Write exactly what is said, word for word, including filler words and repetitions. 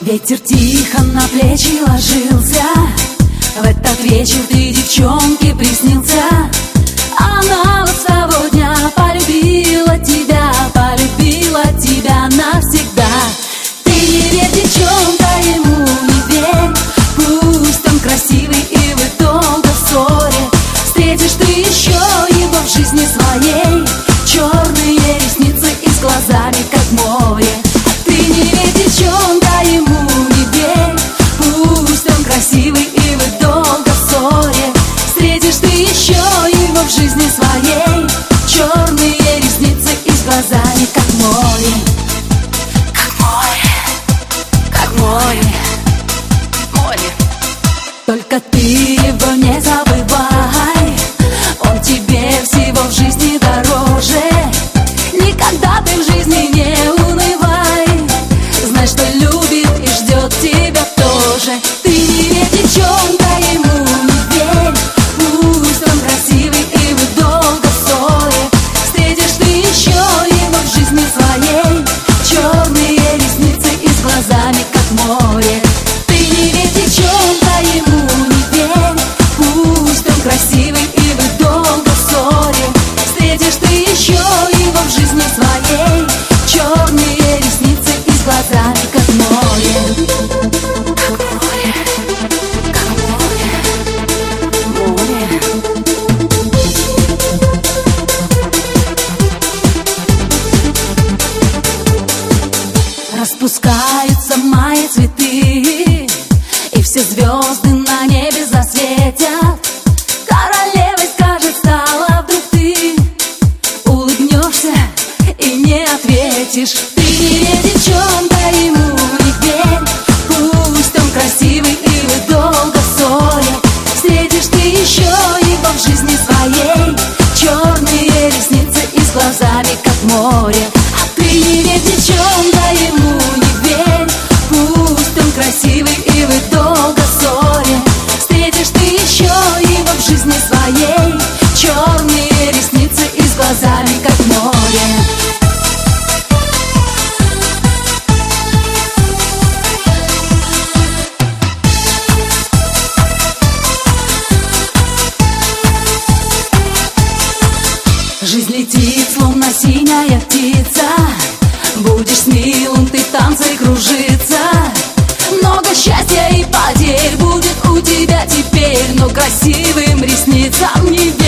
Ветер тихо на плечи ложился. В этот вечер ты девчонке приснился. Она вот с того дня полюбила тебя, полюбила тебя навсегда. Ты не верь, девчонка, ему не верь. Пусть он красивый и вы долго в ссоре, встретишь ты еще его в жизни своей. Черные ресницы и с глазами как море. Ты не верь, девчонка, ему не верь. Пусть он красивый и вы долго в ссоре, встретишь ты еще его в жизни своей. Черные ресницы и с глазами как море. Как море, как море, море. Только ты его не забывай, он тебе всего в жизни дороже. Никогда ты в жизни не унывай, знай, что любит и ждет тебя тоже. Ты не верь, девчонка, ему не верь. Пусть он красивый и вы долго в ссоре, встретишь ты еще его в жизни своей. Черные ресницы и с глазами как море. Ты не верь, девчонка, ему не верь. Пусть он красивый и вы долго в ссоре, встретишь ты еще его в жизни своей. Черные ресницы и с глазами как море. Как море, как море, море. Распускаются мои цветы, и все звезды на небе засветят. Королевой, скажет, стала вдруг ты. Улыбнешься и не ответишь. Ты не верь, девчонка, ему не верь. Пусть он красивый и вы долго в ссоре, встретишь ты еще его в жизни своей. Черные ресницы и с глазами как море. А ты не верь, девчонка, ему не верь. Пусть он красивый и вы долго в ссоре, встретишь ты еще его в жизни своей. Черные ресницы и с глазами как море. Жизнь летит, словно синяя птица. Будешь с милым, ты в танце кружиться. Много счастья и потерь будет у тебя теперь, но красивым ресницам не верь.